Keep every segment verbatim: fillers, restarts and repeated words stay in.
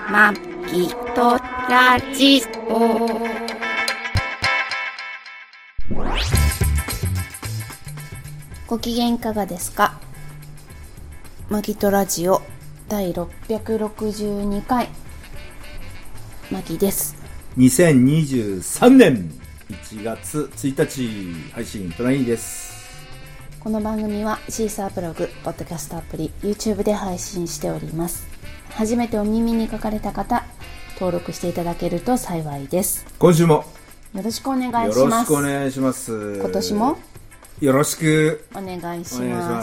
まきとラジオ。ご機嫌いかがですか。まきとラジオ第ろっぴゃくろくじゅうにかい、まきです。 にせんにじゅうさんねんいちがつついたち配信、トラインです。 この番組はシーサーブログ、ポッドキャストアプリ、YouTube で配信しております。初めてお耳に書かれた方、登録していただけると幸いです。 今週もよろしくお願いします。 よろしくお願いします。 今年もよろしくお願いします。 お願いします。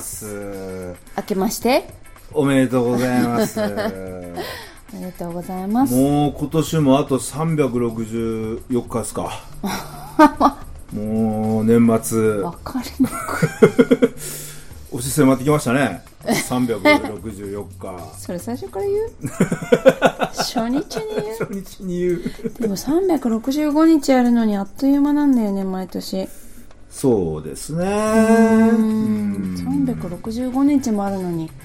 明けましておめでとうございますおめでとうございます。 もう今年もあとさんびゃくろくじゅうよっかですかもう年末わかりにくい押し迫ってきましたね。さんびゃくろくじゅうよっかそれ最初から言う初日に言う初日に言うでもさんびゃくろくじゅうごにちあるのにあっという間なんだよね、毎年。 そうですね。 うんさんびゃくろくじゅうごにちもあるのに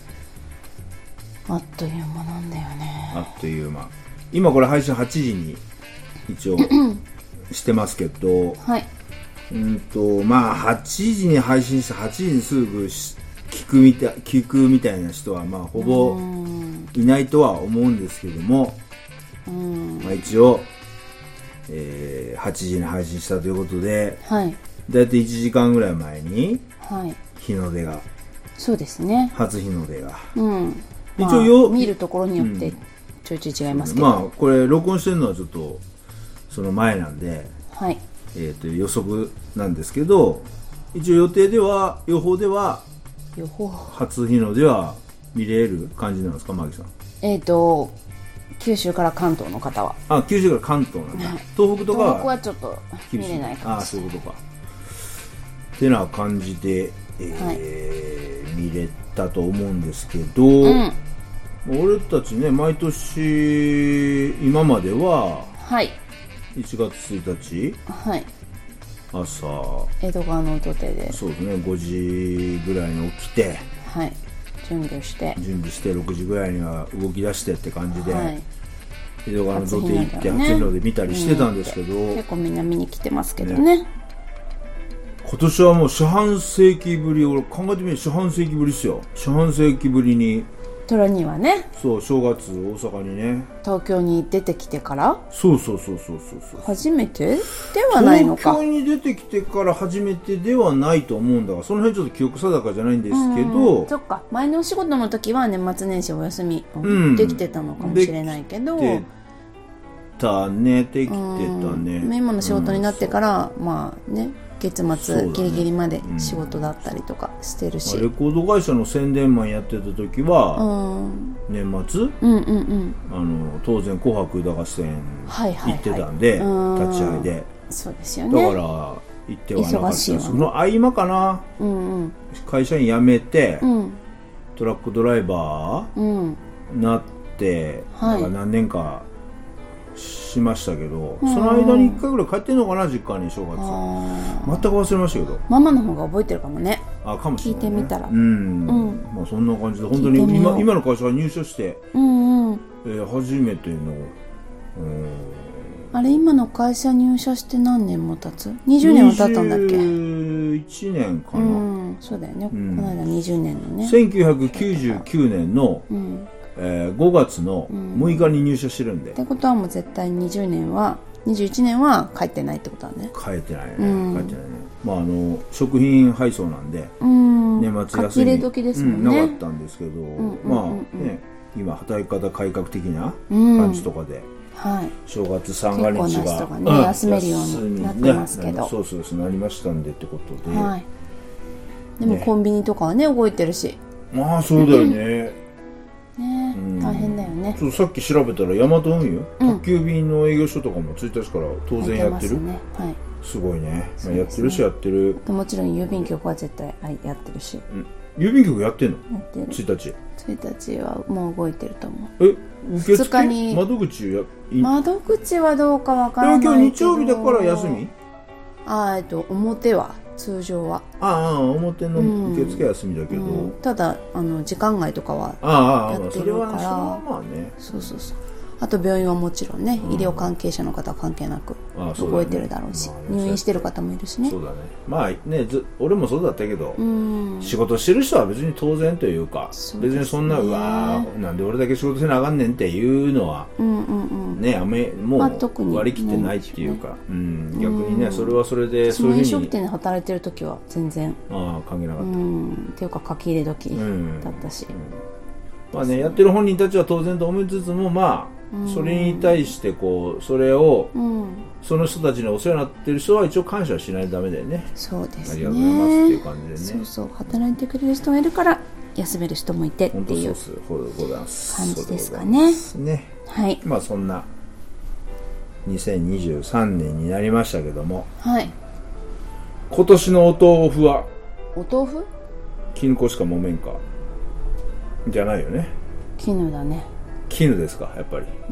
あっという間なんだよね。 あっという間。今これ配信はちじに一応してますけど、 はい。 うんとまあはちじに配信してはちじにすぐ聞くみたい聞くみたいな人はまあほぼいないとは思うんですけども、うんまあ、一応、えー、はちじに配信したということで、 はい。 だいたいいちじかんぐらい前にはい。 日の出が、 そうですね。 初日の出が、 うん。 一応よ、 まあ、見るところによってちょいちょい違いますけど、 まあこれ録音してるのはちょっとその前なんで、 はい。 えー、と予測なんですけど、一応予定では予報では予報初日の出は見れる感じなんですか、マギさん。 えっ、ー、と九州から関東の方は、 あ、九州から関東なんだ、はい、東北とか東北はちょっと見れないかもしれない。 ああ、そういうことかってな感じで、えーはい、見れたと思うんですけど、うん、俺たちね、毎年今までは、はい、いちがつついたち、はい、朝江戸川の土手で、 そうですね、ごじぐらいに起きて、 はい、準備をして準備してろくじぐらいには動き出してって感じで、はい、江戸川の土手行って初日の出見たりしてたんですけど、 結構みんな見に来てますけどね。ね、 今年はもう四半世紀ぶり、俺考えてみると四半世紀ぶりですよ。四半世紀ぶりにトラにはね、 そう正月大阪にね、 東京に出てきてから、 そうそうそうそうそう初めてではないのか。 東京に出てきてから初めてではないと思うんだが、その辺ちょっと記憶定かじゃないんですけど、 そっか、前のお仕事の時は年末年始お休み、うん、できてたのかもしれないけど、 できてたねできてたね、 うん、今の仕事になってから、うん、まあね、月末ギリギリまで仕事だったりとかしてるし、 うん、レコード会社の宣伝マンやってた時は、うん、年末、うんうんうん、あの当然紅白歌合戦行ってたんで、はいはいはい、立ち会いで、 そうですよね、 だから行ってはなかったんですけど、 忙しいわね、 その合間かな、うんうん、会社員辞めて、うん、トラックドライバーに、うん、なって、はい、なんか何年かしましたけど、うん、その間にいっかいぐらい帰ってんのかな、実家に正月。全く忘れましたけど、 ママの方が覚えてるかもね。 あ、かもしれない、ね、 聞いてみたら、 うん、うん、まあ、そんな感じで本当に 今, 今の会社が入社して、うんうんえー、初めての、うん、 あれ今の会社入社して何年も経つ？にじゅうねんは経ったんだっけ？にじゅういちねんかな、 うん、そうだよね、うん、この間にじゅうねんのね、 せんきゅうひゃくきゅうじゅうきゅうねんの、うんえー、ごがつのむいかに入社してるんで、 うん、ってことはもう絶対にじゅうねんはにじゅういちねんは帰ってないってことだね。 帰ってないね、うん、帰ってないね。まああの食品配送なんで、うん、年末休み書き入れ時ですもんね、 うん、なかったんですけど、うんうんうんうん、まあね、今働き方改革的な感じとかで、うんはい、正月三が日が結構な人が、ね、休めるようになってますけど、 ね、そうそうそうなりましたんでってことで、はい、 でもコンビニとかはね動いてるし、 まあそうだよねね、うん、大変だよね。 ちょっとさっき調べたらヤマト運輸、うん、宅急便の営業所とかもついたちから当然やってる、ねはい、すごい ね, ね、まあ、やってるしやってる。 もちろん郵便局は絶対やってるし、 うん、郵便局やってんの？ やってる。 ついたちついたちはもう動いてると思う。 え、受付ふつかに窓口や窓口はどうかわからないけど、 今日日曜日だから休み？ あ、えっと表は通常は。 ああ、表の受付休みだけど、 うんうん、ただあの時間外とかはやってるから、 ああ、まあね、 そうそうそう。あと病院はもちろんね、うん、医療関係者の方は関係なく動いてるだろうし、まあね、入院してる方もいるしね。 そうだね。まあね、ず俺もそうだったけど、うん、仕事してる人は別に当然というか、う、ね、別にそんなうわーなんで俺だけ仕事せなあかんねんっていうのは、うんうんうん、ね、あめもう割り切ってないっていうか、まあね、うん、逆にね、それはそれでそういうふうに。 飲食店で働いてる時は全然あ関係なかった。 うん、っていうか書き入れ時だったし。うんうん、 まあね、やってる本人たちは当然と思いつつも、まあそれに対してこうそれを、うん、その人たちにお世話になってる人は一応感謝はしないとダメだよね。 そうですね。 ありがとうございますっていう感じでね。 そうそう、働いてくれる人がいるから休める人もいてっていう感じですかね。 ね、はい。まあそんなにせんにじゅうさんねんになりましたけども、はい。今年のお豆腐はお豆腐？ 絹粉しか揉めんかじゃないよね。 絹だね。 絹ですか、やっぱり。うん。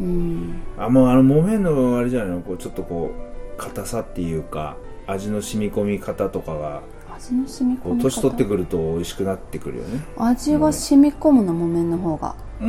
あ、もうあの木綿のあれじゃないの、こうちょっとこう硬さっていうか味の染み込み方とかが、 味の染み込み方。 年取ってくると美味しくなってくるよね。 味が染み込むの、木綿の方が。 うん、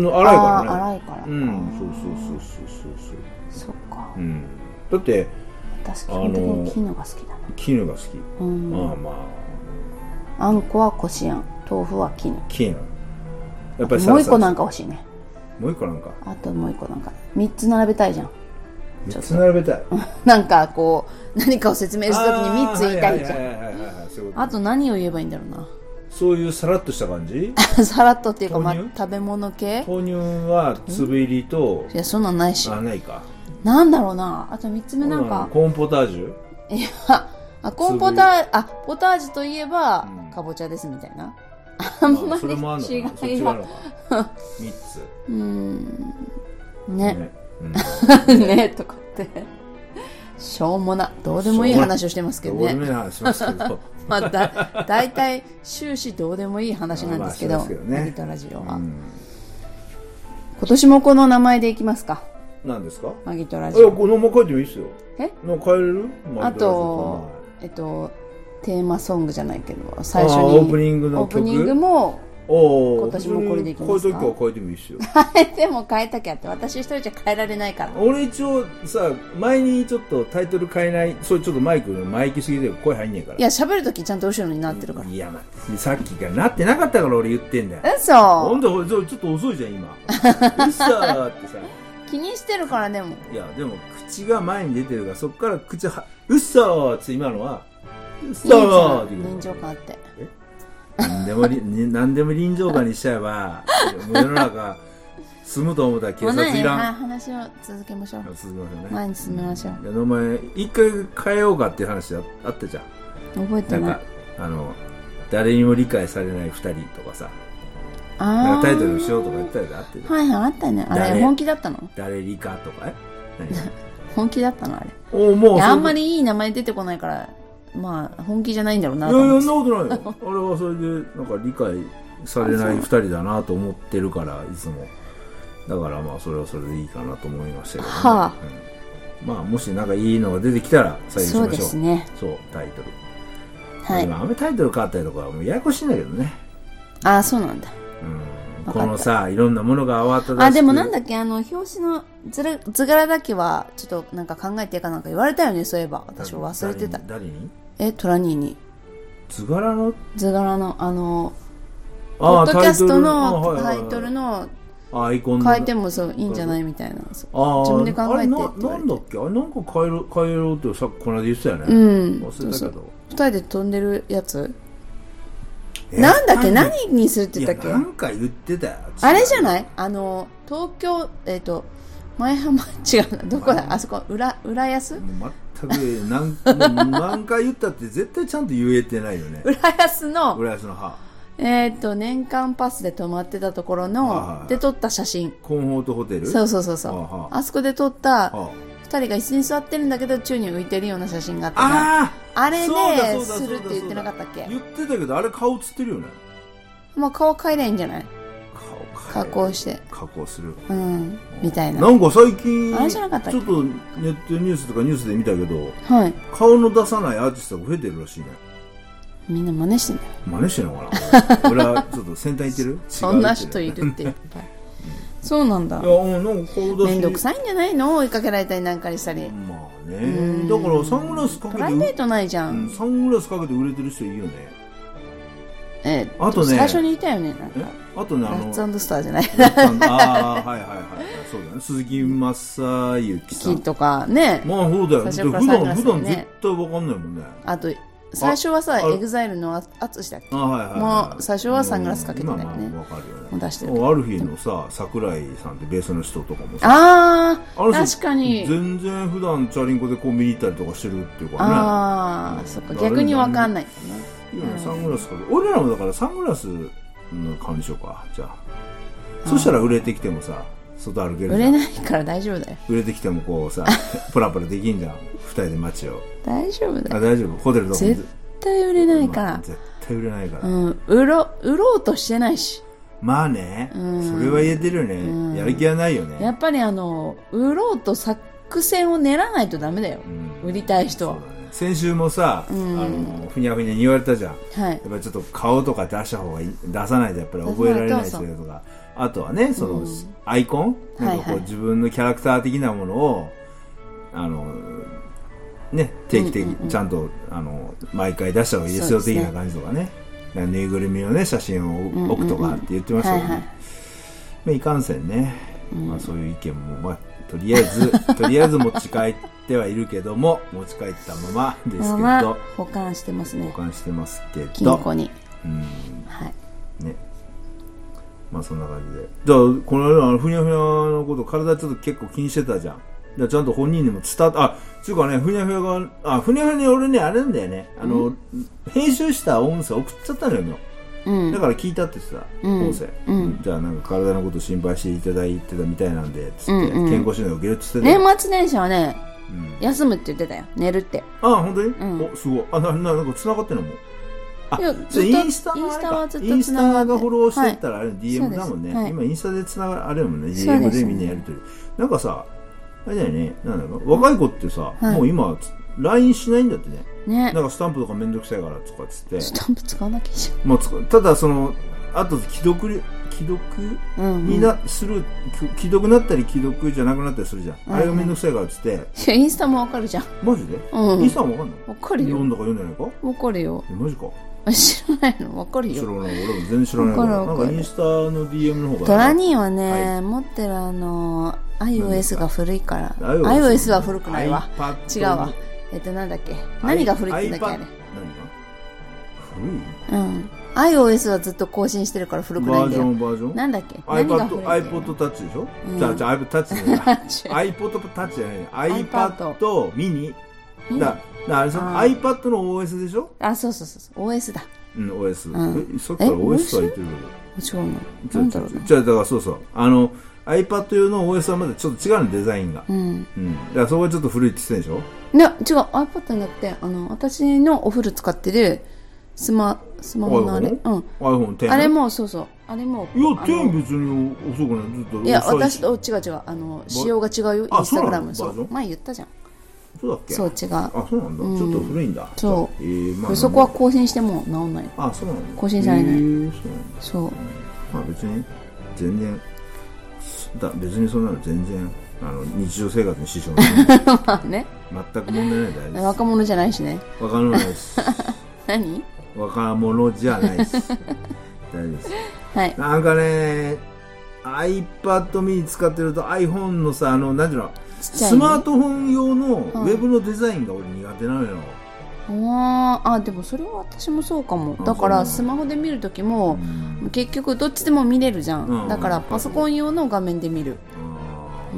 粗いからね。 粗いから。 うん、そうそうそうそうそう。そっか。 うん。だって私基本的に絹が好きだね。 絹が好き。うん。まあまあ。あんこはこしあん、豆腐は絹。 絹。 やっぱりもう一個なんか欲しいね。 もう一個なんかあともう一個なんか三つ並べたいじゃん。 三つ並べたいなんかこう何かを説明するときに三つ言いたいじゃん。あと何を言えばいいんだろうな。 そういうさらっとした感じさらっとっていうか、まあ、食べ物系。 豆乳は粒入りと、 いやそんなんないし。 あ、ないか。 なんだろうな。あと三つ目なんかコーンポタージュ。 いやあコーンポターあポタージュといえば、うん、かぼちゃですみたいな。あんまり違いが。そっちはみっつ。 うーんねね、うん、ねとかってしょうもなどうでもいい話をしてますけどね。 どうでもいい話しますけどまあだだいたい終始どうでもいい話なんですけど、マギトラジオは、うん、今年もこの名前でいきますか。 何ですか？ マギトラジオ。 いやこのまま書いてもいいですよ。 え？ なんか変えれる？ あとえっとテーマソングじゃないけど最初にオープニングの曲、 オープニングも今年もこれでいきますか。 変えときは変えてもいいですよ。 変えても変えたきゃって私一人じゃ変えられないから。 俺一応さ前にちょっとタイトル変えないそれちょっとマイクの前行きすぎて声入んねえから。 いや喋るときちゃんと後ろになってるから。 いや、まあ、さっきからなってなかったから俺言ってんだよ。 嘘。 ほんとちょっと遅いじゃん今。うっさーってさ気にしてるからでも。 いやでも口が前に出てるからそっから口はうっさーって今のはうっさーって臨場感あって。 え何でも何でも臨場感にしちゃえば世の中住むと思ったら警察いらん、 まあね、話を続けましょう。 続けましょうね。 前に進めましょう。 いやお前一回変えようかっていう話あったじゃん。 覚えてない。 なんかあの誰にも理解されない二人とかさあタイトルしようとか言ったりあってた。 はいはいあったね。あれ本気だったの？ 誰理科とかえ本気だったのあれ。 おもうあんまりいい名前出てこないからまあ本気じゃないんだろうなと思って。いやいやそんなことないよ。あれはそれでなんか理解されない二人だなと思ってるからいつもだからまあそれはそれでいいかなと思いましたけどね。はあ、うん、まあもしなんかいいのが出てきたら採用しましょう。そうですね。そうタイトル。はい。今あんまりタイトル変わったりとかはもうややこしいんだけどね。ああそうなんだ。うん。このさいろんなものが慌ただしく。あでもなんだっけあの表紙の図ら図柄だけはちょっとなんか考えてかなんか言われたよね。そういえば私は忘れてた。誰に？えトラニーに。図柄の？図柄のあのポッドキャストのタイトルのアイコン変えてもそういいんじゃないみたいな。自分で考えてって言われて。なんだっけあれなんか変えろ変えろってさっきこの間言ってたよね。うん忘れたけど。そうそう二人で飛んでるやつなんだっけ何にするって言ったっけ。なんか言ってたよ。あれじゃないあの東京えっ、ー、と前浜違うなどこだあそこ浦浦安全く何, 何回言ったって絶対ちゃんと言えてないよね。浦安の浦安のはえっ、ー、と年間パスで泊まってたところの、はあ、で撮った写真コンフォートホテルそうそうそうそう、はあ、あそこで撮ったふたりが椅子に座ってるんだけど宙に浮いてるような写真があってああれでするって言ってなかったっけ。言ってたけどあれ顔写ってるよね。まあ顔変えりゃいいんじゃない。加工して加工するうんみたいな。なんか最近あれじゃなかったっけちょっとネットニュースとかニュースで見たけど、はい、顔の出さないアーティストが増えてるらしいね。 みんな真似してんだよ。 真似してんのかな俺はちょっと先端行ってるそんな人いるっていっぱいそうなんだ。 いや、うん、なんか顔出しめんどくさいんじゃないの、追いかけられたりなんかしたり。 まあね、だからサングラスかけてプライベートないじゃん、 うん、サングラスかけて売れてる人いるよね。 えあとね、 最初にいたよね、なんかあとね、あのラッツ&スターじゃないああ、はいはいはい、そうだね、鈴木正幸さんとかね。 まあそうだよ、 最初から普段サングラスでね普段絶対わかんないもんね。 あと最初はさ、 あエグザイルの淳だっけ、 あ、はいはいはい、 もう最初はサングラスかけてたよね。 まあまあわかるよね。 もう出してる。 アルフィーのさ、桜井さんってベースの人とかもさ、 ああ、 あの人確かに。 全然普段チャリンコでコンビニ行ったりとかしてるっていうかね。 ああ、そっか、逆にわかんないね。 いいよね、サングラスかけ、俺らもだからサングラスの感じしようか、じゃあ。そしたら売れてきてもさ、外歩けるじゃん。 売れないから大丈夫だよ。 売れてきてもこうさ、プラプラできんじゃん、二人で街を。 大丈夫だあ、 よ。 大丈夫、ホテルとか絶対売れないから。 まあ絶対売れないから。 うん、売ろ売ろうとしてないし。 まあね、 うん、 それは言えてるよね、うん、やる気はないよね。 やっぱりあの売ろうと作戦を練らないとダメだよ、うん、売りたい人は。 先週もさ、うん、あのふにゃふにゃに言われたじゃん、 はい、やっぱりちょっと顔とか出した方がいい、出さないとやっぱり覚えられないですよとか、あとはね、その、うん、アイコン、なんかこう、はいはい、自分のキャラクター的なものをあのね、定期的にちゃんと、うんうんうん、あの毎回出した方がいいですよ的な感じとかね、ぬいぐるみのね写真を置くとかって言ってましたけど、ね、うんうんうん、まあ、いかんせんね、うん、まあ、そういう意見も、まあ、とりあえずとりあえず持ち帰ってはいるけども、持ち帰ったままですけど、まあ、 保管してますね。 保管してますけど、 金庫に、 うん、 はいね、まあそんな感じで、じゃあこの間ふにゃふにゃのこと体ちょっと結構気にしてたじゃん。ちゃんと本人にも伝わっあ、つうかね、ふにゃふにゃが、あ、ふにゃふにゃに俺ね、あれなんだよね、あの、編集した音声送っちゃったのよ、うん、だから聞いたってさ、うん、音声、うん、じゃあなんか体のこと心配していただいてたみたいなんで、つって、うんうん、健康診断受けるって言ってた。 年末年始はね、うん、休むって言ってたよ、寝るって。 あ、本当に、うん、お、すごい。あ、な、な、なんか繋がってんのもあ、いや、ずっとインスタインスタはずっとインスタがフォローしてったらあれ、はい、ディーエム だもんね、はい、今インスタで繋がるあれやもんね、 ディーエム でみんなやりとり、なんかさあれだよね、なんだろう、若い子ってさ、はい、もう今 ライン しないんだってね。ね。なんかスタンプとかめんどくさいからとかっつって。 スタンプ使わなきゃいいじゃん。 もうただそのあと既読既読にな、うんうん、する既読なったり既読じゃなくなったりするじゃん。うんうん、あれがめんどくさいからっつって。いやインスタもわかるじゃん。 マジで？ うん。 インスタもわかんない？ わかるよ。 読んだか読んでないか？ わかるよ。 マジか。 知らないの？わかるよ。 知らない。俺も全然知らないから。なんかインスタの ディーエム の方が。 トラニーはね、はい、持ってるあの iOS が古いから。iOS は古くないわ。違うわ。えっとなんだっけ。何が古いってんだっけあれ。 何が？古い？ うん。iOS はずっと更新してるから古くないんだよ。 バージョンバージョン？ なんだっけ？ iPad iPod Touch でしょ？うん、じゃあじゃあ iPod Touch じゃない。iPod Touch じゃない。iPad mini。だだあれその iPad の オーエス でしょ？ あ、そうそうそうそう。オーエス だ。 うん、オーエス。うん、さっきから オーエス は言ってるけど。違うの。なんだろうね。 じゃあだからそうそう。あの iPad 用の オーエス はまだちょっと違うのデザインが。うん。うん。だからそこはちょっと古いって言ってたでしょ？ いや違う iPad になってあの私のお風呂使ってるスマスマホのあれ、うん。 iPhone テン。 あれもそうそうあれも。 いやテン別に遅くないずっと。 いや私と違う違うあの仕様が違うよインスタグラムそう前言ったじゃん。 そうだっけ？ そう違う。 あ、そうなんだ。うん、ちょっと古いんだ。 そう。えーまあ、そこは更新しても治んない。 あ、そうなんだ。 更新されない。えー、 そう。 まあ別に全然だ別にそんなの全然あの日常生活に支障ない。 まあね。 全く問題ないです。 若者じゃないしね。 若者ないです。 何？ 若者じゃないです。大丈夫です。はい。なんかね、iPad mini 使ってると iPhone のさあのなんていうの。スマートフォン用のウェブのデザインが俺苦手なのよ。 ああでもそれは私もそうかも。だからスマホで見るときも結局どっちでも見れるじゃん、うん、だからパソコン用の画面で見る。 うん、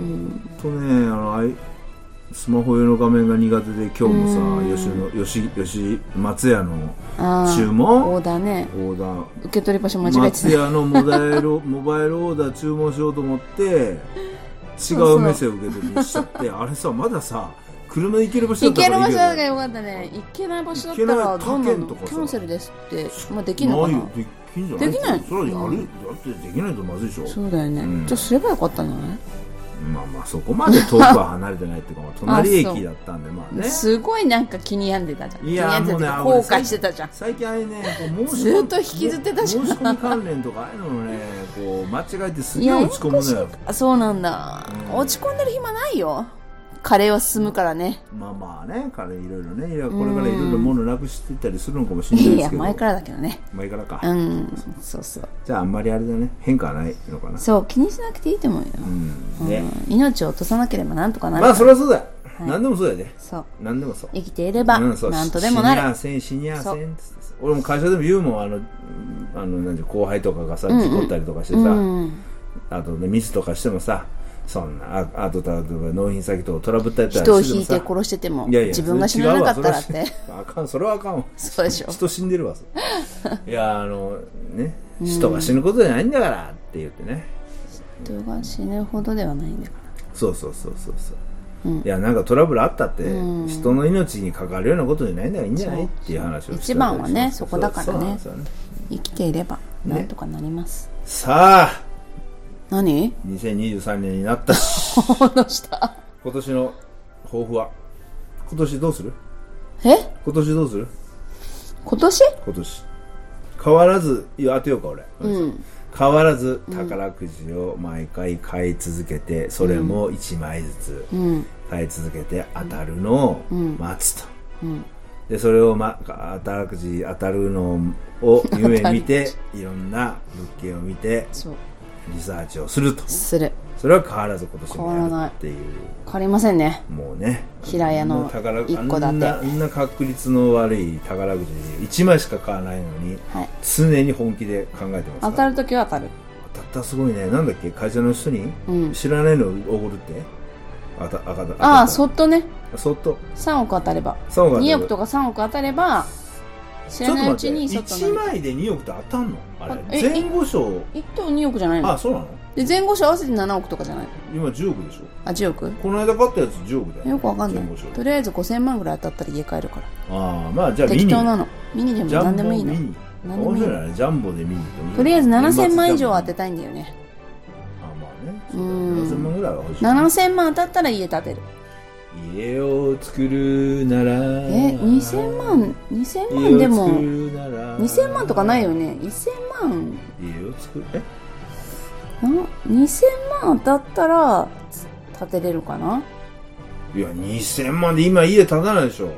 とねあのスマホ用の画面が苦手で今日もさ吉野吉吉松屋の注文オーダーねオーダー受け取り場所間違えてた。 松屋のモバイルモバイルオーダー注文しようと思って違う店を受け取りにしちゃってあれさまださ車で行ける場所だったらいいけど行ける場所だったらよかったね。行けない場所だったらどんどんキャンセルですって、まあ、できんのかな。 できんじゃない？ できない。 それはやる、うん、だってできないとまずいでしょ。 そうだよね、うん、じゃあすればよかったんじゃない？ まあまあそこまで遠くは離れてないっていうか隣駅だったんでまあねすごいなんか気に病んでたじゃん。 いや気に病んでた後悔してたじゃん。 最近あれねこう申しずっと引きずってたじゃん。 申し込み関連とかああいうのをねこう間違えてすげえ落ち込むのよ。 あそうなんだ、うん、落ち込んでる暇ないよ。カレーは進むからね。 まあまあねカレーいろいろねこれからいろいろ物なくしていったりするのかもしれないですけど。 いや前からだけどね。 前からか。 うんそうそう。 じゃああんまりあれだね変化はないのかな。 そう気にしなくていいと思うよ、うんねうん、命を落とさなければなんとかなる。 まあそれはそうだよ、はい、何でもそうやで。 そう何でもそう。 生きていれば、うん、なんとでもなる。 死にゃせん死にゃせんって俺も会社でも言うもんあのあのなんて後輩とかがさ事故ったりとかしてさ、うんうん、あとねミスとかしてもさそんなああと例えば納品先とトラブったりとかしてもさ人を引いて殺しててもいやいや自分が死ななかったらってあかんそれはあかんわ。 そうでしょ人死んでるわいやあのね人が死ぬことじゃないんだからって言ってね、 人が死ぬほどではないんだから。 そうそうそうそうそう、うん、いやなんかトラブルあったって、うん、人の命に関わるようなことじゃないんだからいいんじゃないっていう話をして一番はねそこだから ね, ね生きていればなんとかなります、 ね、さあ何にせんにじゅうさんねんになったしどうした今年の抱負は今年どうするえ今年どうする今年今年変わらずいや当てようか俺、 うん、 変わらず宝くじを毎回買い続けて、うん、それもいちまいずつ買い続けて当たるのを待つと、うんうんでそれを、ま、宝くじ当たるのを夢見ていろんな物件を見てリサーチをするとする。 それは変わらず今年もやるっていう。 変わりませんね。 もうね平屋の一戸建てあんな確率の悪い宝くじいちまいしか買わないのに、はい、常に本気で考えてますから。 当たるときは当たる。 当たったらすごいね。なんだっけ会社の人に、うん、知らないのをおごるってあたあたああそっとねそっとさんおく当たればさんおく当たればにおくとかさんおく当たれば知らないうちにそっといちまいでにおくって当たんのあれ前後賞いっ等におくじゃないの。 あそうなので前後賞合わせてななおくとかじゃないの。 今じゅうおくでしょ。 あじゅうおくこの間買ったやつじゅうおくだよ。 よくわかんない。とりあえずごせんまんぐらい当たったら家帰るから。ああまあじゃあミニ適当なの。ミニでも何でもいいの。 何でもいいの。ジャンボでミニとりあえずななせんまん以上当てたいんだよね。 あまあねななせんまんぐらいは欲しい。 ななせんまん当たったら家建てる。 家を作るならえにせんまんにせんまんでもにせんまんとかないよね。せんまん家を作るえにせんまん当たったら建てれるかな。 いやにせんまんで今家建たないでしょ。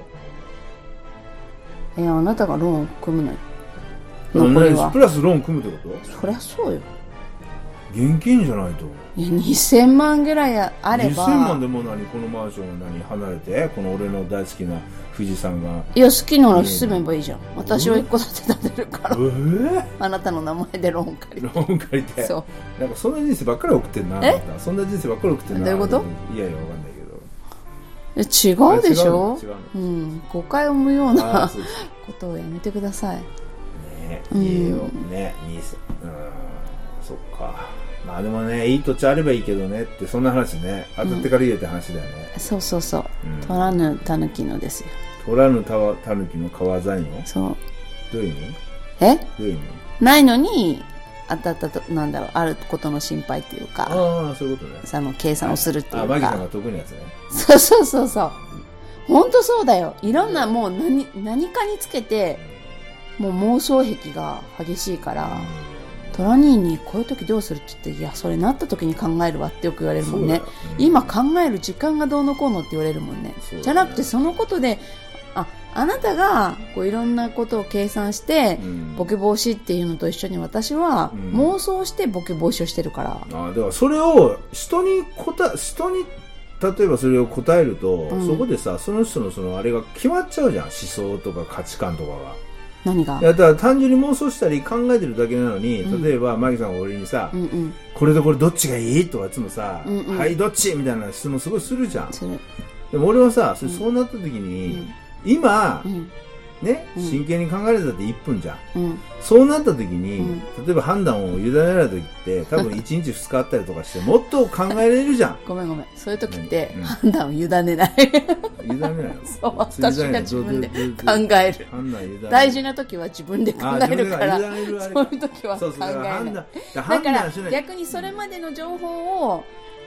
いやあなたがローン組むのよ。残りはプラスローン組むってこと？ そりゃそうよ。 現金じゃないと。 いやにせんまんぐらいあればにせんまんでも何このマンション何離れてこの俺の大好きな富士山がいや好きなら住めばいいじゃん。私は一戸建て建てるから、えー、あなたの名前でローン借りてローン借りてそうなんかそんな人生ばっかり送ってんな。えそんな人生ばっかり送ってんな。 どういうこと？ いやいやわかんないけど違うでしょ。違う違う、うん、誤解を生むようなことをやめてくださいね。家をね、うん、にせんうんそっか。まあでもねいい土地あればいいけどねってそんな話ね。当たってから言えって話だよね、 うん、そうそうそう、うん、取らぬ狸のですよ。 取らぬ狸の川材の。 そうどういう意味？ えどういう意味？ ないのに当たったとなんだろうあることの心配っていうかああそういうことね。 その計算をするっていうか。 あマギさんが得意なやつね。 そうそうそうそう本当そうだよ。いろんなもう 何, 何かにつけてもう妄想癖が激しいから、うんトラ兄にこういう時どうするって言っていやそれなった時に考えるわってよく言われるもんね、うん、今考える時間がどうのこうのって言われるもんね。ねじゃなくてそのことでああなたがこういろんなことを計算して、うん、ボケ防止っていうのと一緒に私は妄想してボケ防止をしてるから、 うん、あだからそれを人に答人に例えばそれを答えると、うん、そこでさその人のそのあれが決まっちゃうじゃん。思想とか価値観とかが何がいやだから単純に妄想したり考えてるだけなのに、うん、例えばマギさんが俺にさ、うんうん、これとこれどっちがいいとかいつもさ、うんうん、はいどっちみたいな質問すごいするじゃん。でも俺はさそれそうなった時に、うん、今、うんね、うん、真剣に考えれたっていっぷんじゃん、うん、そうなった時に、うん、例えば判断を委ねられた時って多分いちにちふつかあったりとかしてもっと考えれるじゃんごめんごめんそういう時って判断を委ねない委ねないよそう私が自分で考える判断委ね大事な時は自分で考えるからそういう時は考えない。だから逆にそれまでの情報を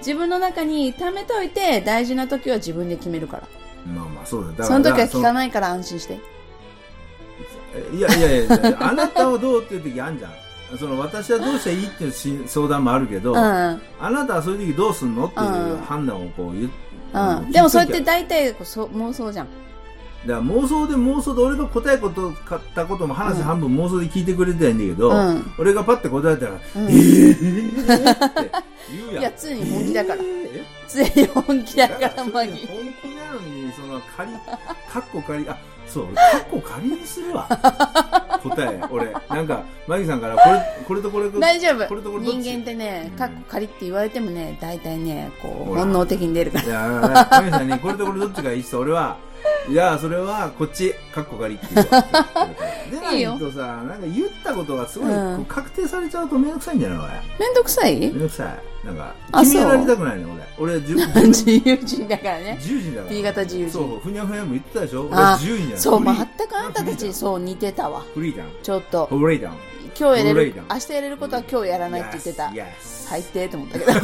自分の中に貯めといて、大事な時は自分で決めるから。 まあまあ、そうだ。だからその時は聞かないから安心して。 いやいやいや、あなたはどうっていう時あんじゃん。その私はどうしたらいいっていう相談もあるけど、うん、あなたはそういう時どうすんのっていう判断をこう言う。 うんうん、でもそれって大体そ妄想じゃん。 だから妄想で妄想で俺が答えこと買ったことも話半分妄想で聞いてくれてないんだけど、うん、俺がパッて答えたら、うん、えーって言うやん。 いや、常に本気だから。常に本気だからマギ。 本気なのに、その仮、カッコ仮、あ、そう、カッコ仮にするわ。答え、俺。なんか、マギさんから、これ、これとこれと、 大丈夫。 これとこれ人間ってね、カッコ仮って言われてもね、大体ね、こう、本能的に出るから。 いや、マギさんに、これとこれどっちがいいっす、俺は、いや、それは、こっち、カッコ仮って言うわ。でないとさ、なんか言ったことがすごい、うん、確定されちゃうとめんどくさいんじゃないの俺。 めんどくさいめんどくさい。なんか、決められたくないね、俺。俺、自由人だからね。 自由人だから。 B 型自由人。 そう、ふにゃふにゃも言ってたでしょ。俺自由人じゃん。 そう、全くあんたたち、そう、似てたわ。 フリーダウン。 ちょっと。 フリーダウン。 今日やれる、明日やれることは今日やらないって言ってた。最低って思ったけど。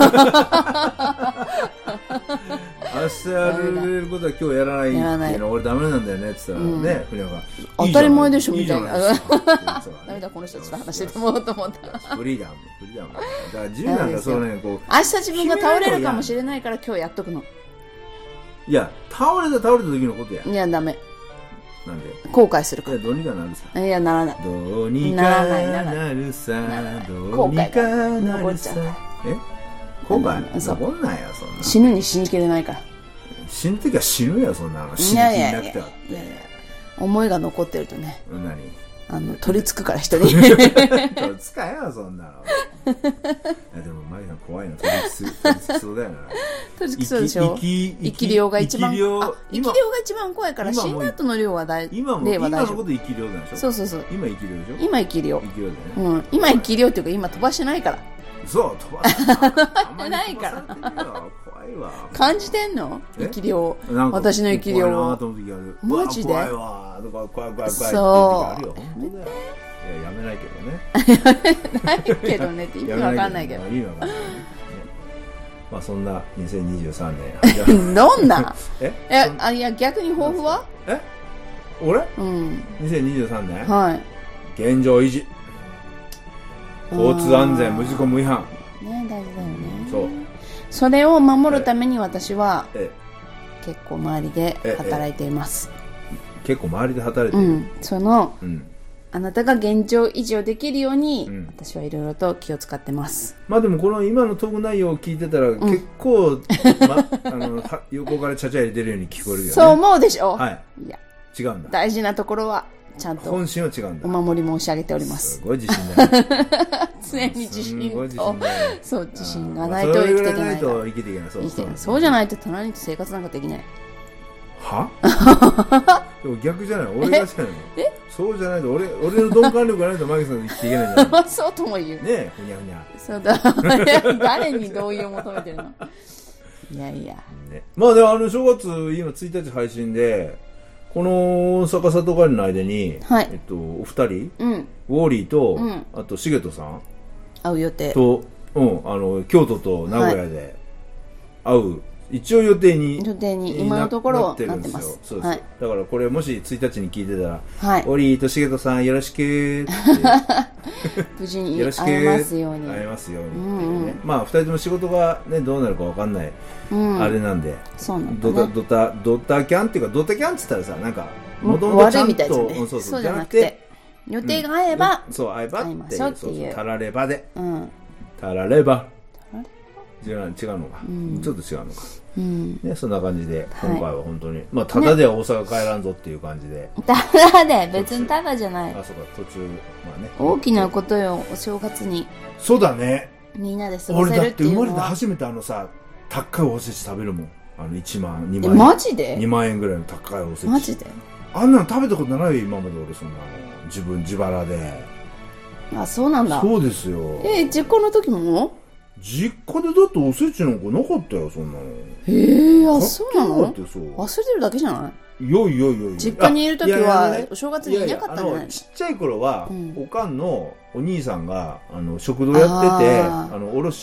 明日やれることは今日やらないっていうの俺ダメなんだよねって言ったらね、ふにゃが。 当たり前でしょみたいな。ダメだ、この人と話しててもと思った。 フリーダウン、フリーダウン。だから自由なんだ、そうね、こう。 明日自分が倒れるかもしれないから今日やっとくの。 いや、倒れた倒れた時のことや。 いや、ダメ。 なんで後悔するから。 いや、どうにかなるさ。 いや、ならない。 どうにかなるさ。どうにかなるさ。え後悔残んないよ、そんな。 死ぬに死にきれないから。 死ぬときは死ぬよ、そんなの。死ぬ気になくては。いやいや。 思いが残ってるとね。 何あの、取り付くから人に。 取り付かよ、そんなの。いや、でも、マリさん怖いな。取り付き、取り付きそうだよな。 取り付きそうでしょ。生き、生き量が一番、生き量が一番怖いから、死んだ後の量は大、 今も、今のこと生き量なんでしょ。 そうそうそう。 今生き量でしょ。 今生き量。 生き量だよね。 うん。今生き量っていうか、今飛ばしてないから。 そう、飛ばしてない。ないから。 怖いわ。 感じてんの生き量。私の生き量を。マジで怖いわ。怖い怖い怖い。 そう。 あるよ。本当だよ。いや、やめないけどね。 やめないけどねって意味わかんないけど。 意味わかんない。まあそんなにせんにじゅうさんねん。どんなええ、あ、いや、逆に抱負はえ俺うん。 にせんにじゅうさんねんはい。 現状維持。交通安全、無事故無違反。 ね、大事だよね。 そう。 それを守るために私は、結構周りで働いています。 結構周りで働いてる。 うん。その、うん、あなたが現状維持をできるように、うん、私はいろいろと気を使ってます。 まあでもこの今のトーク内容を聞いてたら、うん、結構、ま、あの横からちゃちゃ入れてるように聞こえるよね。 そう思うでしょ。 はい。 いや、 違うんだ。 大事なところはちゃんと本心は違うんだ。 お守り申し上げております。 すごい自信だね。 常に自信と、 自信ね、 そう、自信がないと生きていけない。 そう生きていけない。そうそう。 そうじゃないと隣と生活なんかできない。 はでも逆じゃない。俺がじゃないの。えそうじゃないと、俺、俺の鈍感力がないとマギさんと生きていけないんじゃない。 そうとも言う。ねえ、ふにゃふにゃ。 そうだ。誰に同意を求めてるの。いやいや。 ね、まあでもあの、正月、今ついたち配信で、この大阪里帰りの間に、はい、えっと、お二人、うん、ウォーリーと、うん、あと、しげとさん会う予定と、うん、あの、京都と名古屋で会う、はい、一応予定に、 予定に今のところなってるんですよ。 そうです、はい。だからこれもしついたちに聞いてたら、はい、ウォーリーとしげとさんよろしくって。 無事に会えますように。 会えますようにっていうね。まあ、二人とも仕事がね、どうなるかわかんない、うん、あれなんで。 そうなんだ、ね。 ドタ、ドタ、ドタキャンっていうか、ドタキャンって言ったらさ、なんか、 もともとちゃんと、そうそうそう、そうじゃなくて、予定が合えば、 うん、そう、合えばっていう、そうそう、たらればで。 うん。 たられば。違う、違うのか、うん。ちょっと違うのか。うん、ね、そんな感じで、今回は本当に、はい、まあ、ただでは大阪帰らんぞっていう感じで。ね、 ただで、別にただじゃない。 あ、そうか、途中、まあね。 大きなことよ、お正月に。 そうだね。 みんなで過ごせるっていうのは。 俺だって生まれて初めてあのさ、高いおせち食べるもん。あのいちまん、にまん。 マジで ?に万円ぐらいの高いおせち。 マジであんなの食べたことないよ、今まで俺、そんなの。自分、自腹で。 あ、そうなんだ。 そうですよ。 えー、実家の時も実家でだっておせちなんかなかったよ、そんなの。 へえ、あ、そうなの？忘れてるだけじゃない？ いやいやいやいや。 実家にいる時は、お正月にいなかったんじゃない？ ちっちゃい頃は、おかんのお兄さんが、あの、食堂やってて、あの、おろし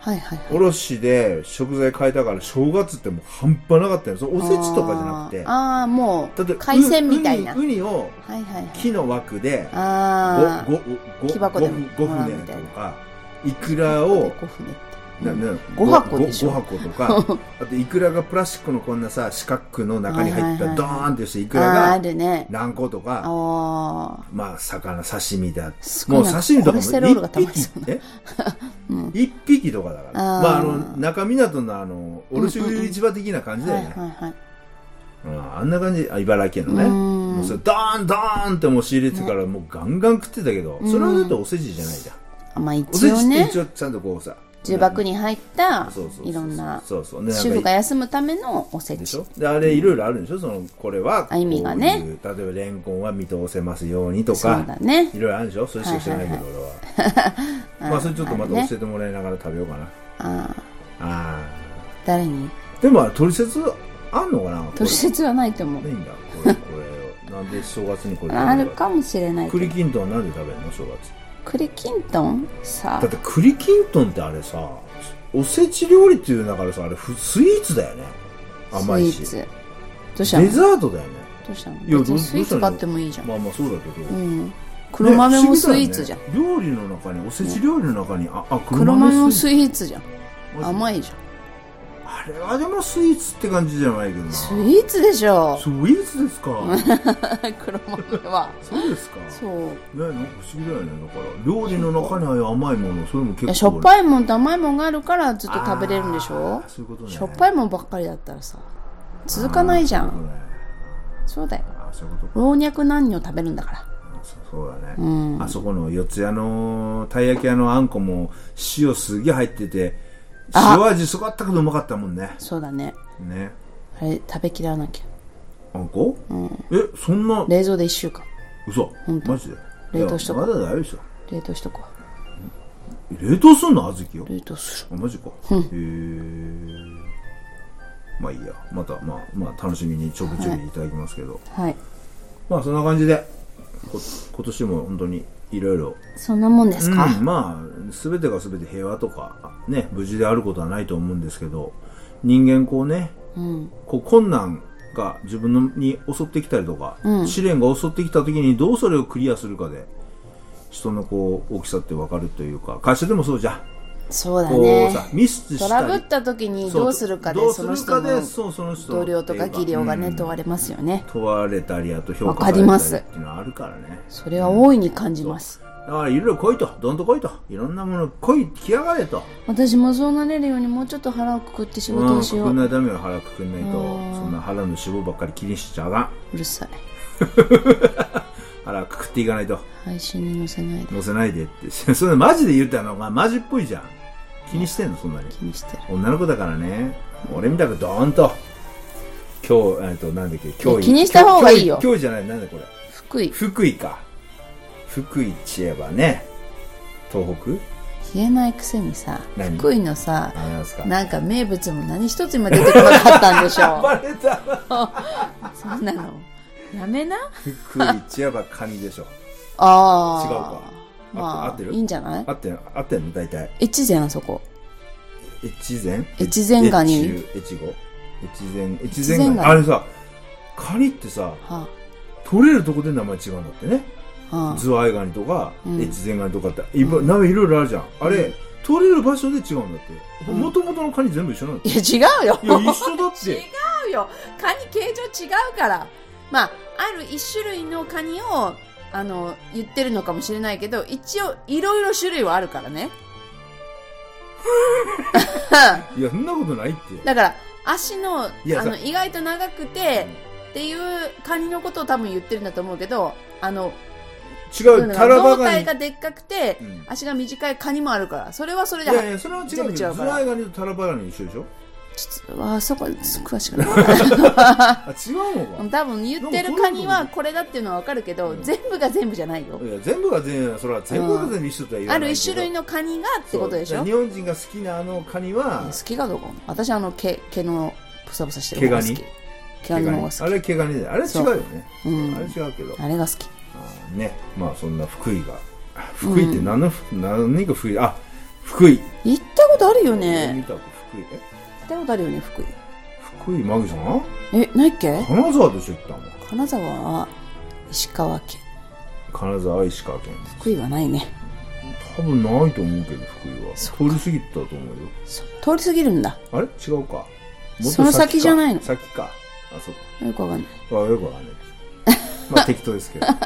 はいはいはい。 卸で食材変えたから正月ってもう半端なかったよ。そおせちとかじゃなくて。 ああ、もう、海鮮みたいな。 ウニ、ウニを木の枠で、 ああ、木箱でご船とか、イクラを、 ご箱でしょ。 ご箱とか、あとイクラがプラスチックのこんなさ、四角の中に入ったドーンってしてイクラが何個とか、まあ魚刺身だ。もう刺身とかも一匹、え一匹とかだから。まああの、中港のあの、卸売市場的な感じだよね。あんな感じ、茨城県のね。もうそれドーンドーンってもう仕入れてからもうガンガン食ってたけど、それはだっておせちじゃないじゃん。 まあ一応ね。 おせちって一応ちゃんとこうさ、 重箱に入ったいろんな主婦が休むためのおせちで、あれいろいろあるんでしょ。そのこれは意味がね、 例えばレンコンは見通せますようにとか、 そうだね、 いろいろあるんでしょ。それしか知らないけど俺はまあそれちょっとまた教えてもらいながら食べようかな。あああ、誰にでもトリセツあんのかな。 トリセツはないと思う。 ないんだこれ。これなんで正月にこれあるかもしれない。 栗きんとんはなんで食べるの正月。 栗きんとんさ、 だって栗きんとんってあれさ、おせち料理っていうんだからさ、あれスイーツだよね。甘いし。スイーツ。どうしたの？デザートだよね。 どうしたの？いや、別にスイーツ買ってもいいじゃん。 まあまあそうだけど。 うん。黒豆もスイーツじゃん。 ね、料理の中に、おせち料理の中に、あ、あ、 黒豆もスイーツじゃん。甘いじゃん。 あれはでもスイーツって感じじゃないけどな。 スイーツでしょ。 スイーツですか。 黒豆は。 そうですか。 そう。 ね、なんか不思議だよね。だから料理の中には甘いもの、それも結構。 しょっぱいもんと甘いもんがあるからずっと食べれるんでしょ。 そういうことね。 しょっぱいもんばっかりだったらさ、続かないじゃん。そうだよ。老若男女食べるんだから。 そうだね。うん、あそこの四谷のたい焼き屋のあんこも塩すげえ入ってて。塩味すごかったけどうまかったもんね。 そうだね。 ね。 あれ食べきらなきゃ。 あんこ？ うん。 え、そんな。 冷蔵で一週間。 嘘。マジで。 冷凍しとこう。 まだ大丈夫でしょ。 冷凍しとこう。冷凍すんの？小豆を。 冷凍する。 あ、マジか。へえ。まあいいや。またまあまあ楽しみにちょくちょくいただきますけど。 はい。 まあそんな感じでこ今年も本当に。いろいろそんなもんですか。 うん、まあ全てが全て平和とかね無事であることはないと思うんですけど、人間こうね、うん、こう困難が自分のに襲ってきたりとか、うん、試練が襲ってきた時にどうそれをクリアするかで人のこう大きさって分かるというか、会社でもそうじゃん。 そうだね。 さミスしたりトラブった時にどうするかでその人の同僚とか技量がね、うん、問われますよね。 問われたりあと評価されたりっていうのはあるからね。 それは大いに感じます。 だからいろいろ来いと、どんと来いと、いろんなもの来い、来やがれと。 私もそうなれるようにもうちょっと腹をくくって仕事をしよう。 うん、くくんないためは腹くくんないと、そんな腹の脂肪ばっかり気にしちゃあかん。 うるさい。 腹くくっていかないと。 配信に載せないで。 載せないでって。それマジで言ったのがマジっぽいじゃん。気にしてんのそんなに。 気にしてる。 女の子だからね。俺みたくドーンと。今日、えっと、なんだっけ、今日。 気にした方がいいよ。 今日じゃない、なんだこれ。 福井。 福井か。福井って言えばね。東北言えないくせにさ、福井のさ、 な, なんか名物も何一つ今出てこなかったんでしょ。 バレた。 そんなの。やめな。 福井って言えばカニでしょ。 ああ。 違うか。 まあ、 合ってるいいんじゃない？ 合ってる合ってるの大体。 越前あそこ。 越前？ 越前ガニ。 越後？越前越前ガニ。あれさ、カニってさ、はあ、取れるとこで名前違うんだってね。はあ、ズワイガニとか、うん、越前ガニとかっていろいろあるじゃん。あれ、うん、取れる場所で違うんだって。もともとのカニ全部一緒なんだって。 いや違うよ。 いや一緒だって。 違うよ。カニ形状違うから。まあある一種類のカニをあの言ってるのかもしれないけど、一応いろいろ種類はあるからね。 いやそんなことないって。 だから足のあの意外と長くてっていうカニのことを多分言ってるんだと思うけど、あの違うタラバガニ。胴体がでっかくて、うん、足が短いカニもあるから、それはそれで。 いやいやそれは違うけど、ズワイガニとタラバガニ一緒でしょ。 ちょっとあそこ詳しくない。あ違うのか。 多分言ってるカニはこれだっていうのはわかるけど、うん、全部が全部じゃないよ。 いや全部が全部それは全部が全部一緒とは言わないけど、 ある一種類のカニがってことでしょ。 日本人が好きなあのカニは好きかどうか。私あの毛毛のブサブサしてる方が好き。毛ガニの方が好き。 あれ毛ガニで、あれ違うよね。うん、あれ違うけど。 あれが好き。 あね、まあそんな福井が福井って何の、うん、何が福井あ福井行ったこことあるよ見ね。 たく福井。え行ったことあるよね、福井。 福井、マギさんえ、ないっけ？ 金沢でしょ行ったもん。 金沢は石川県。 金沢、石川県。 福井はないね。 多分ないと思うけど、福井は。通り過ぎたと思うよ。 通り過ぎるんだ。 あれ違うか。もっとその先じゃないの？ 先か。あ、そうか。 よくわかんない。 あ、よくわかんないです。まあ適当ですけど。ね。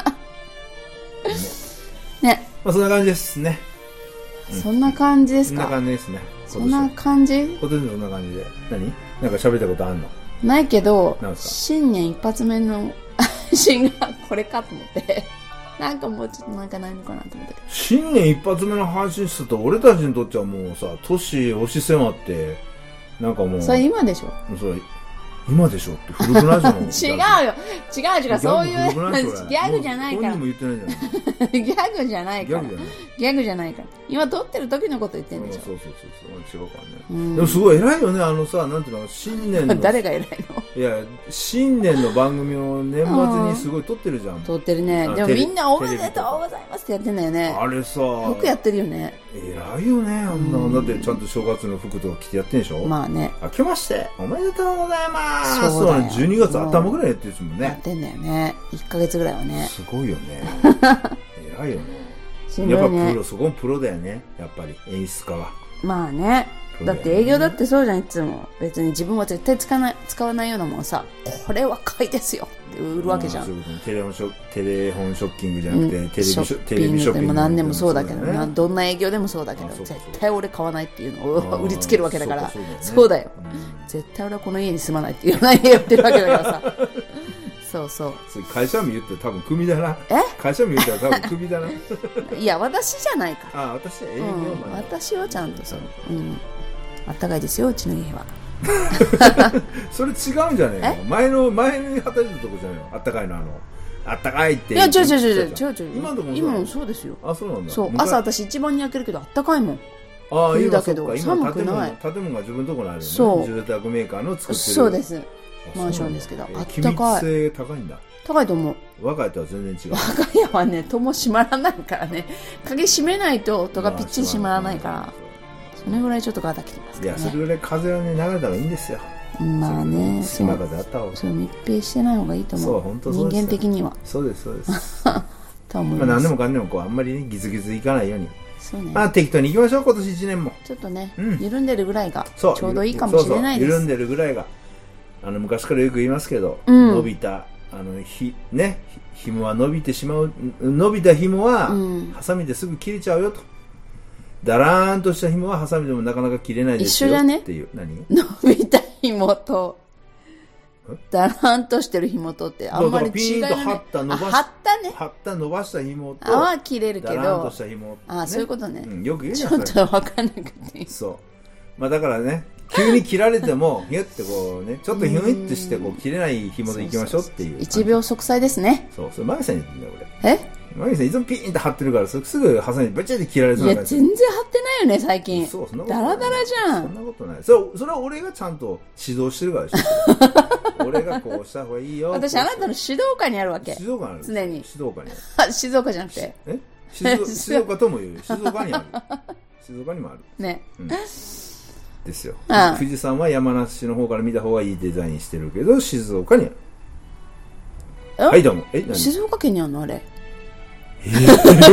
ね。 まあそんな感じですね。 そんな感じですそんなか？ 感じですね。 そんな感じ？ 今年そんな感じで。何？なんか喋ったことあんの？ ないけどなんすか？ 新年一発目の配信がこれかと思って、なんかもうちょっとなんかないのかなと思ったけど。 新年一発目の配信すると俺たちにとってはもうさ、年押し迫って、なんかもう。 それ今でしょ？ それ今でしょって古くないじゃん。 違うよ。違う違う。そういう、ギャグじゃないから。 本人も言ってないじゃない。 ギャグじゃないから。 ギャグじゃない。 ギャグじゃないから。今撮ってる時のこと言ってんでしょ。 そうそうそうそう。違うからね。うん、でもすごい偉いよね。あのさ、なんていうの、新年の。 誰が偉いの？ いや、新年の番組を年末にすごい撮ってるじゃん。 撮ってるね。でもみんなおめでとうございますってやってんだよね。 あれさ。 よくやってるよね。 偉いよね。あんな、うん、だってちゃんと正月の服とか着てやってんでしょ。 まあね。 明けましておめでとうございます。 そうだよ。 じゅうにがつ頭ぐらいやってるもんね。 やってんだよね。いっかげつぐらいはね。 すごいよね。偉いよね。 しんどいね。 やっぱプロ、そこもプロだよね。やっぱり演出家は。 まあね。だって営業だってそうじゃん、いつも。別に自分は絶対使わない、使わないようなものさ、これは買いですよって売るわけじゃん。 うん、テレフォンショ、テレフォンショッキングじゃなくて、うん、テレビショッピングでも何でもそうだけど、ね、どんな営業でもそうだけど、絶対俺買わないっていうのを売りつけるわけだから、そうだよ、ねそうだよ、うん。絶対俺はこの家に住まないっていうような家やってるわけだからさ。そうそう。 会社名言って多分クビだな。 え？ 会社名言ったら多分クビだな。 いや、私じゃないから。 あ、私は営業マン、 うん。私はちゃんとそう。うん。あったかいですよ、うちの家は。 それ違うんじゃねえの？前の、前に働いてたとこじゃないの？あったかいの、あの、あったかいって。 いや、違う違う違う違う違う。 今でも今もそうですよ。 あ、そうなんだ。 そう、朝私一番に焼けるけど、あったかいもん。 ああ、 冬だけど、寒くない。 建物が自分のところにあるよね。 そう。 住宅メーカーの作ってる。 そうです。マンションですけど、あったかい。 気密性高いんだ。 高いと思う。 若いとは全然違う。 若い家はね、戸も閉まらないからね。鍵閉めないと戸がぴっちり閉まらないから。それぐらいちょっとガタきてますからね。 いや、それぐらい風はね、流れたらいいんですよ。 まあね、 そう。隙間風あった方が。 そう、密閉してない方がいいと思う。 そう、本当そうです。 人間的には。 そうです、そうです。 と思います。 まあ何でもかんでもこう、あんまりね、ギズギズいかないように。 そうね。 まあ適当に行きましょう、今年一年も。 ちょっとね、うん、緩んでるぐらいが、ちょうどいいかもしれないです。 そうそう、緩んでるぐらいが。あの、昔からよく言いますけど、うん、伸びた、あの、ひ、ね、紐は伸びてしまう、伸びた紐は、うん、ハサミですぐ切れちゃうよと。だらーんとした紐はハサミでもなかなか切れないですよっていう。 一緒だね。何？伸びた紐と、だらーんとしてる紐とってあんまり違いない。 ピーンと張った伸ばし、 張ったね。 張った伸ばした紐と、 は切れるけど、 だらーんとした紐、ね。 ああ、そういうことね。 うん、よく言うじゃん。 ちょっとわかんなくて。 そう。まあだからね、急に切られても、ひゅってこうね、ちょっとひゅいってしてこう切れない紐でいきましょうっていう。 一秒息災ですね。 そう、それマギさんに言ってんだよ、俺。 え？ マギさんいつもピーンって張ってるから、すぐハサミブチって切られそうな感じ。 いや、全然張ってないよね、最近。 そう、そんなことない。 ダラダラじゃん。 そんなことない。それ、それは俺がちゃんと指導してるからでしょ。俺がこうした方がいいよ。 私、あなたの指導下にあるわけ。 指導下にある。 常に。 指導下にある。静岡じゃなくて。 え静岡とも言う。静岡にある。静岡にもある。 ね。 うん。ですよ。富士山は山梨の方から見た方がいいデザインしてるけど、静岡にある。はい、どうも。 え、静岡県にあるのあれ。 えー、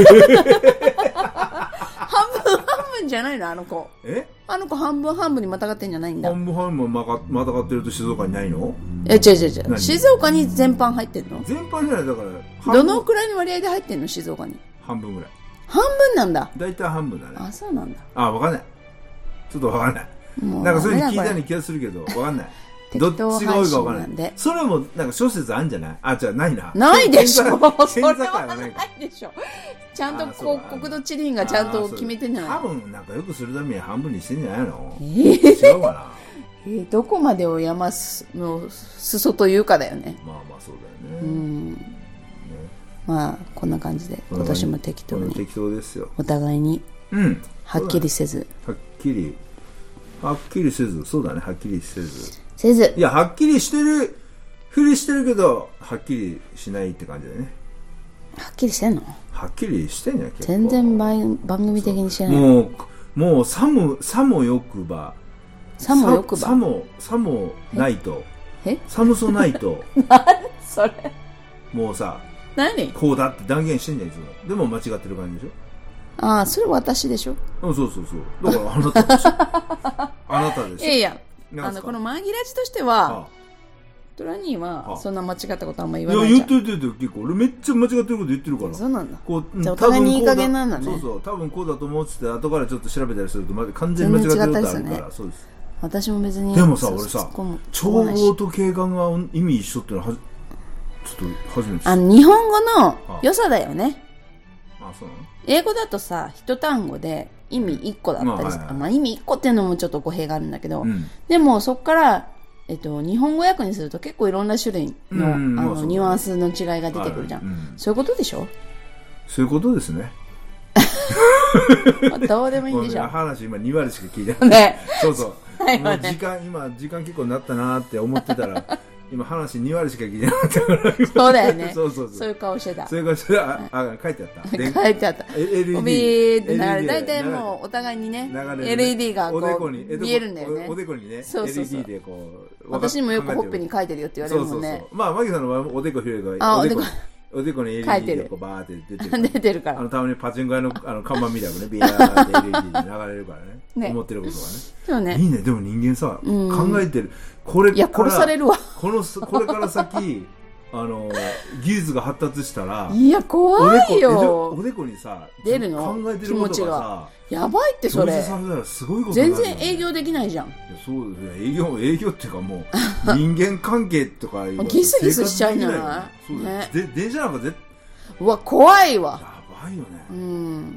半分半分じゃないのあの子。 えあの子半分半分にまたがってんじゃないんだ。 半分半分まがまたがってると静岡にないの？ え、違う違う違う。静岡に全般入ってんの？ 全般じゃない、だから。 どのくらいの割合で入ってんの静岡に？ 半分ぐらい。 半分なんだ。 だいたい半分だね。 あ、そうなんだ。 あ、わかんない。ちょっとわかんない。なんかそういうふうに聞いたような気がするけど、わかんない。どっちが多いかわからない。それもなんか諸説あるんじゃない？あ、じゃあないな。 ないでしょ。それはなないでしょ。ちゃんとこう国土地理院がちゃんと決めてんじゃない？ 多分なんかよくするために半分にしてんじゃないの？ えー、 違うかな。 えー、どこまでを山の裾というかだよね。 まあまあそうだよね。 うん。ね、まあこんな感じで今年も適当に。 適当ですよ。 お互いに。うん。はっきりせず。 はっきり。はっきりせず。そうだね。はっきりせず。 せず。 いや、はっきりしてる、ふりしてるけど、はっきりしないって感じだよね。 はっきりしてんの？ はっきりしてんじゃん、 全然番組的にしてない。 もう、 もうさもさもよくばさもよくばさもさもないとえ寒そうないとそれもうさ何こうだって断言してんじゃんいつも。でも間違ってる感じでしょ。 ああそれ私でしょ。 うんそうそうそうだからあなたでしょあなたでしょ。 いやいやあのこのマギラジとしては、 ああトラニーはそんな間違ったことあんま言いやわないじゃん。 言ってる言ってる結構俺めっちゃ間違ってること言ってるから。 そうなんだ。 こうじゃあお互いにいい加減なんだね。 そうそう多分こうだと思ってて後からちょっと調べたりするとま完全に間違ってることあるから。 全然違ったりするねそうです。 私も別にでもさそう俺さ突っ込む調合と景観が意味一緒ってのははちょっと初めて知った。 あの日本語の良さだよね。 あそうなの。 英語だとさ一単語で意味一個だったりする、 まあはいはいまあ、意味一個っていうのもちょっと語弊があるんだけど、 うん、 でもそっからえっと、日本語訳にすると結構いろんな種類の、 うん、 あの、 まあ、 ニュアンスの違いが出てくるじゃん、うん、そういうことでしょ。 そういうことですねどうでもいいんでしょ。 話今に割しか聞いてない、 ね、 そうそう、 はいもう時間今時間結構になったなって思ってたら今話に割しか聞いてなかったからそうだよねそうそうそうそういう顔してた。 そういう顔してた。あ、あ書いてあった書いてあったエルイーディーおびーって流れ大体もうお互いにね エルイーディー がこう見えるんだよね。 おでこにねそうそうそうエルイーディー でこう私にもよくほっぺに書いてるよって言われるもんね。 そうそうそう。まあマギさんの場合おでこ広いからおでこおでこに エルイーディー でこうバーって出てる出てるから。 あのたまにパチンコ屋のあの看板みたいなねビーって エルイーディー で流れるからね。 ね思ってることがね。 そうね。 いいね。でも人間さ、うん、考えてるこれからいや殺されるわ。 このこれから先あの技術が発達したらいや怖いよ。 おでこにさ出るの考えてることがさやばいってそれ。 表示されたらすごいこと全然営業できないじゃん。いやそうですね。営業営業っていうかもう人間関係とかギスギスしちゃうんじゃない？ そうです。で電車なんか絶対うわ怖いわ。 やばいよね。 うん。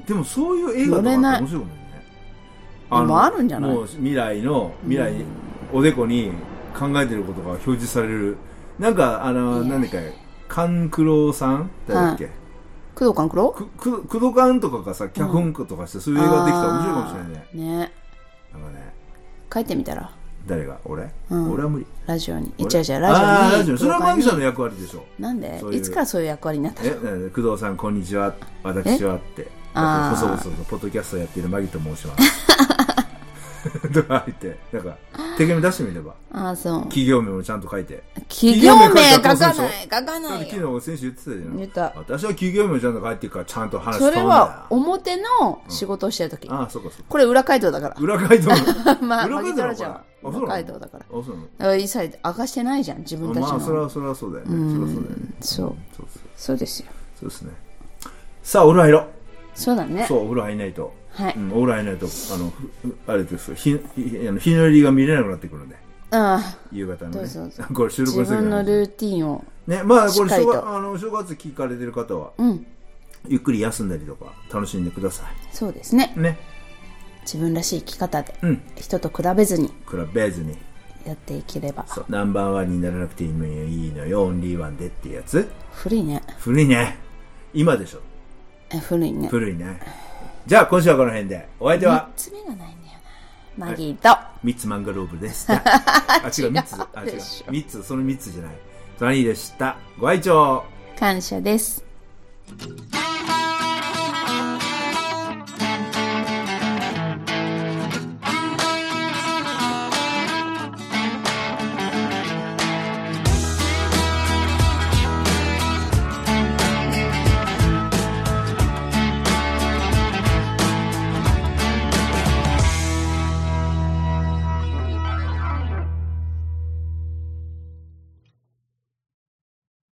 でもそういう映画とかって面白いもんね。 あのあるんじゃない？ もう未来の未来、うん、おでこに考えてることが表示される。なんかあの何か勘九郎さん誰だっけ？ 工藤官九郎？ く工藤官とかがさ脚本家とかして、うん、そういう映画できたら面白いかもしれないね。 ね。なんかね。 書いてみたら。 誰が俺、 うん、 俺は無理。 ラジオに。いっちゃうじゃんラジオに。あラジオ。それはマギさんの役割でしょ。 なんで？いつからそういう役割になったの？ え、工藤さんこんにちは。私はって。あ細々とポッドキャストやっているマギと申します。とか入ってなんか手紙出してみれば。 ああそう。 企業名もちゃんと書いて。 企業名書かない書かないよ。 昨日先週言ってたじゃん。 言った。 私は企業名ちゃんと書いてるからちゃんと話してそれは表の仕事をしてる時。 ああそうかそうか。 これ裏街道だから。 裏街道。 まあ裏街道じゃん。裏街道だから。 あそうなの。 だから一切明かしてないじゃん自分たちの。 まあそれはそれはそうだよね。それはそうだよね。 そうそうですよ。 そうですね。さあお風呂入ろう。 そうだね。 そうお風呂入んないと。 はい、 うん、オーライないとあのあれです日日の入りが見れなくなってくるんで、 ああ夕方のね。 どうぞどうぞこれ収録自分のルーティンをね、まあこれ正月あの正月聞かれてる方は、 うん、 ゆっくり休んだりとか楽しんでください。 そうですね。 ね、 自分らしい生き方で、 うん、 人と比べずに比べずにやっていければ。 そうナンバーワンにならなくていいのよいいのよオンリーワンでっていうやつ。 古いね。 古いね。今でしょ。 え古いね。 古いね。じゃあ今週はこの辺で。お相手はみっつめがないんだよな。マギーとミッツマンガローブです。あ違うみっつあ違うみっつそのみっつじゃない。トラニーでした。ご愛聴感謝です。